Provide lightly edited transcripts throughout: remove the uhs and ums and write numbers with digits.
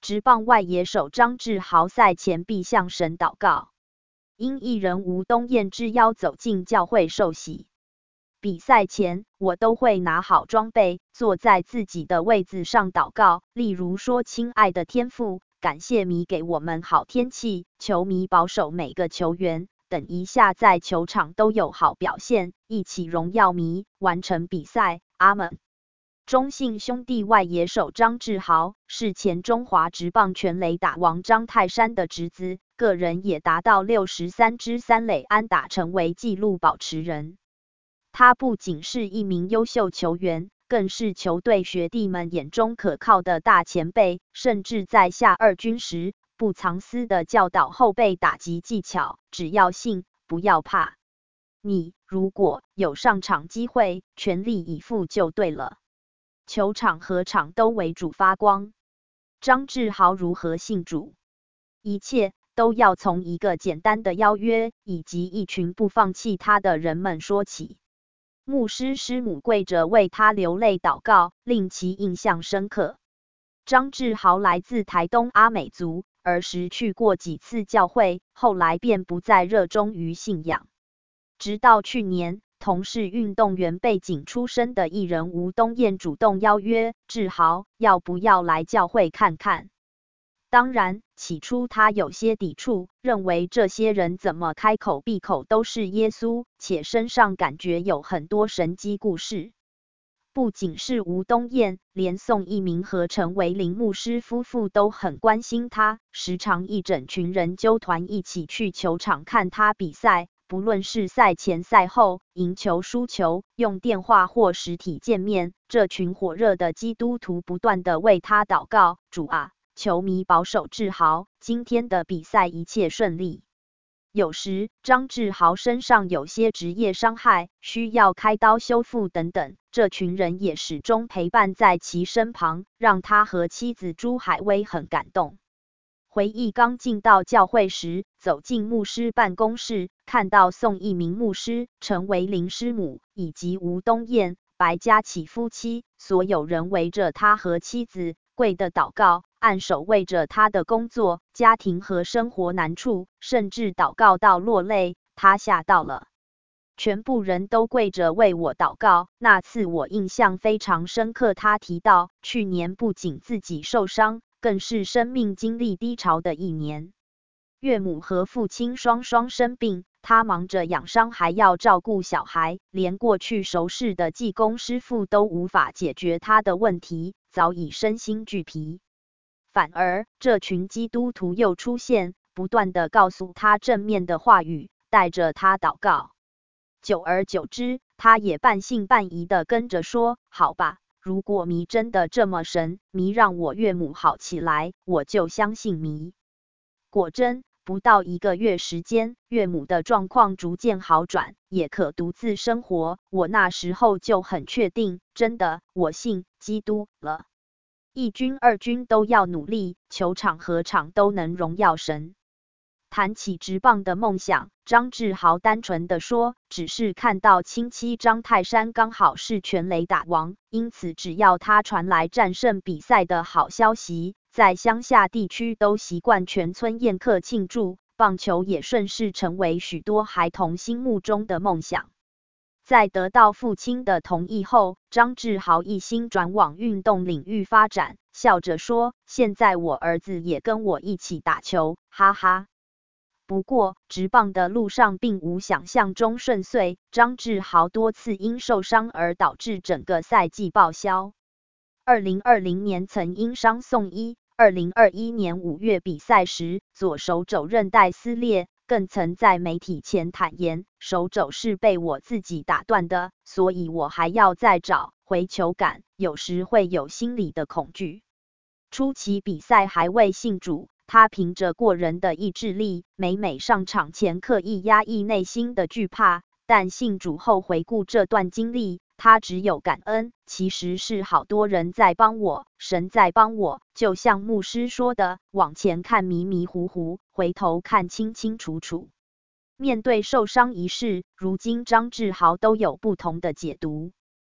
职棒外野手张志豪赛前必向神祷告，因艺人吴东彦之邀走进教会受洗。比赛前，我都会拿好装备，坐在自己的位子上祷告，例如说：“亲爱的天父，感谢你给我们好天气，求你保守每个球员，等一下在球场都有好表现，一起荣耀你，完成比赛。阿们。”中信兄弟外野手张志豪是前中华职棒全垒打王张泰山的侄子，个人也达到63支三垒安打，成为纪录保持人。他不仅是一名优秀球员，更是球队学弟们眼中可靠的大前辈，甚至在下二军时不藏私的教导后辈打击技巧，只要信，不要怕。你如果有上场机会，全力以赴就对了。球场和场都为主发光。张志豪如何信主？一切都要从一个简单的邀约，以及一群不放弃他的人们说起。牧师师母跪着为他流泪祷告，令其印象深刻。张志豪来自台东阿美族，儿时去过几次教会，后来便不再热衷于信仰。直到去年，同是运动员背景出身的艺人吴东彦主动邀约志豪，要不要来教会看看？当然，起初他有些抵触，认为这些人怎么开口闭口都是耶稣，且身上感觉有很多神迹故事。不仅是吴东彦，连宋一鸣和陈维林牧师夫妇都很关心他，时常一整群人揪团一起去球场看他比赛。不论是赛前赛后，赢球输球，用电话或实体见面，这群火热的基督徒不断地为他祷告，主啊，求你保守志豪，今天的比赛一切顺利。有时张志豪身上有些职业伤害，需要开刀修复等等，这群人也始终陪伴在其身旁，让他和妻子朱海薇很感动。回忆刚进到教会时，走进牧师办公室，看到宋一鸣牧师、陈维林师母以及吴东彦、白家启夫妻，所有人围着他和妻子跪的祷告，按手为着他的工作、家庭和生活难处，甚至祷告到落泪，他吓到了。全部人都跪着为我祷告，那次我印象非常深刻。他提到，去年不仅自己受伤，更是生命经历低潮的一年。岳母和父亲双双生病，他忙着养伤，还要照顾小孩，连过去熟识的技工师傅都无法解决他的问题，早已身心俱疲。反而这群基督徒又出现，不断地告诉他正面的话语，带着他祷告。久而久之，他也半信半疑地跟着说：“好吧，如果迷真的这么神，迷让我岳母好起来，我就相信迷。”果真，不到1个月时间，岳母的状况逐渐好转，也可独自生活。我那时候就很确定，真的，我信基督了。一军二军都要努力，球场和场都能荣耀神。谈起职棒的梦想，张志豪单纯地说，只是看到亲戚张泰山刚好是全垒打王，因此只要他传来战胜比赛的好消息，在乡下地区都习惯全村宴客庆祝，棒球也顺势成为许多孩童心目中的梦想。在得到父亲的同意后，张志豪一心转往运动领域发展，笑着说：“现在我儿子也跟我一起打球，哈哈。”不过，职棒的路上并无想象中顺遂，张志豪多次因受伤而导致整个赛季报销。2020年曾因伤送医，2021年5月比赛时左手肘韧带撕裂，更曾在媒体前坦言，手肘是被我自己打断的，所以我还要再找回球感，有时会有心理的恐惧。初期比赛还未信主，他凭着过人的意志力，每上场前刻意压抑内心的惧怕，但信主后回顾这段经历，他只有感恩，其实是好多人在帮我，神在帮我，就像牧师说的，往前看迷迷糊糊，回头看清清楚楚。面对受伤一事，如今张志豪都有不同的解读。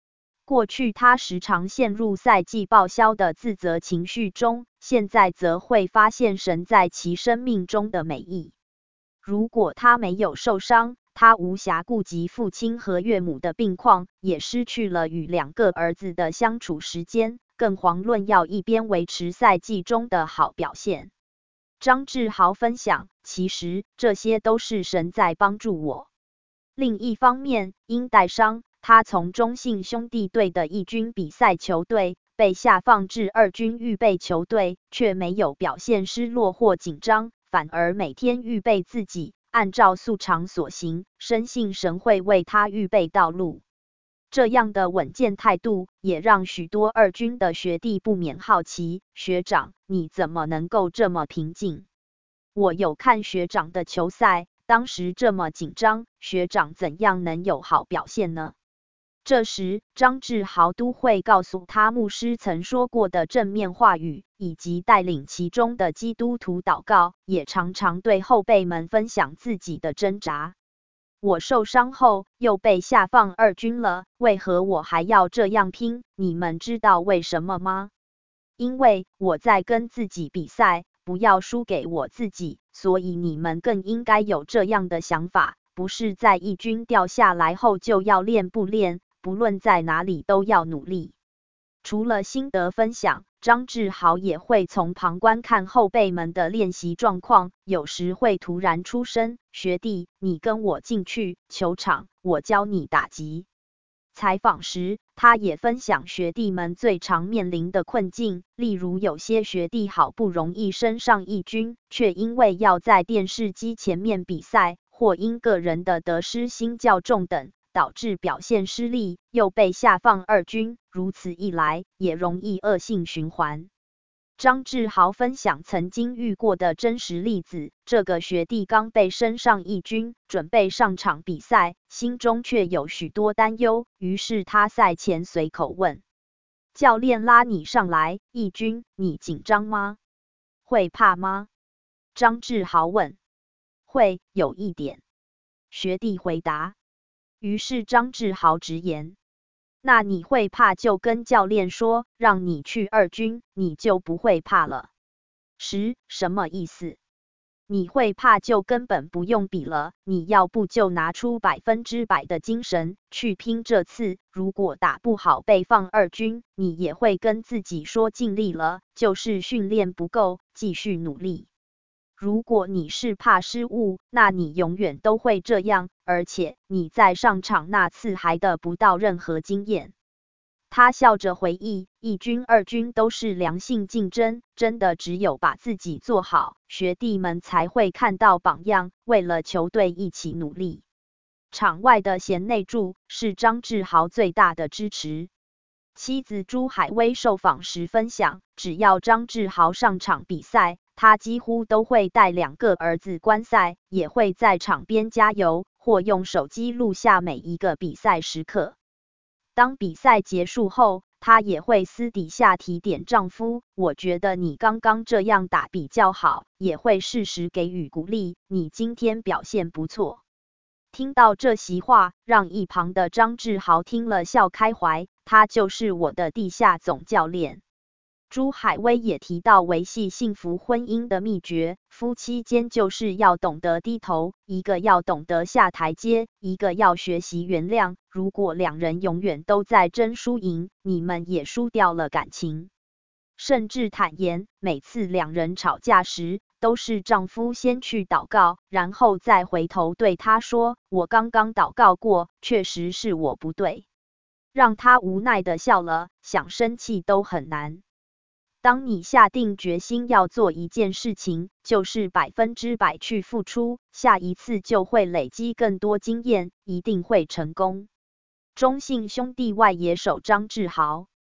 过去他时常陷入赛季报销的自责情绪中，现在则会发现神在其生命中的美意。如果他没有受伤，他无暇顾及父亲和岳母的病况，也失去了与2个儿子的相处时间，更遑论要一边维持赛季中的好表现。张志豪分享，其实这些都是神在帮助我。另一方面，因带伤，他从中信兄弟队的1军比赛球队被下放至2军预备球队，却没有表现失落或紧张，反而每天预备自己，按照素常所行，深信神会为他预备道路。这样的稳健态度，也让许多2军的学弟不免好奇，学长，你怎么能够这么平静？我有看学长的球赛，当时这么紧张，学长怎样能有好表现呢？这时，张志豪都会告诉他牧师曾说过的正面话语，以及带领其中的基督徒祷告，也常常对后辈们分享自己的挣扎。我受伤后又被下放2军了，为何我还要这样拼？你们知道为什么吗？因为我在跟自己比赛，不要输给我自己，所以你们更应该有这样的想法，不是在1军掉下来后就要练不练，不论在哪里都要努力。除了心得分享，张志豪也会从旁观看后辈们的练习状况，有时会突然出声，学弟，你跟我进去球场，我教你打击。采访时，他也分享学弟们最常面临的困境，例如有些学弟好不容易升上1军，却因为要在电视机前面比赛，或因个人的得失心较重等，导致表现失利，又被下放2军，如此一来，也容易恶性循环。张志豪分享曾经遇过的真实例子，这个学弟刚被升上1军，准备上场比赛，心中却有许多担忧，于是他赛前随口问教练，拉你上来1军，你紧张吗？会怕吗？张志豪问。会，有一点。学弟回答。于是张志豪直言，那你会怕就跟教练说，让你去2军，你就不会怕了。什么意思？你会怕就根本不用比了，你要不就拿出100%的精神去拼这次，如果打不好被放2军，你也会跟自己说尽力了，就是训练不够，继续努力。如果你是怕失误，那你永远都会这样，而且你在上场那次还得不到任何经验。他笑着回忆，1军2军都是良性竞争，真的只有把自己做好，学弟们才会看到榜样，为了球队一起努力。场外的贤内助是张志豪最大的支持。妻子朱海威受访时分享，只要张志豪上场比赛，他几乎都会带2个儿子观赛，也会在场边加油，或用手机录下每一个比赛时刻。当比赛结束后，他也会私底下提点丈夫，我觉得你刚刚这样打比较好，也会适时给予鼓励，你今天表现不错。听到这席话，让一旁的张志豪听了笑开怀，他就是我的地下总教练。朱海威也提到维系幸福婚姻的秘诀，夫妻间就是要懂得低头，一个要懂得下台阶，一个要学习原谅。如果2人永远都在争输赢，你们也输掉了感情。甚至坦言，每次2人吵架时，都是丈夫先去祷告，然后再回头对他说，我刚刚祷告过，确实是我不对。让他无奈的笑了，想生气都很难。当你下定决心要做一件事情，就是100%去付出，下一次就会累积更多经验，一定会成功。中信兄弟外野手张志豪。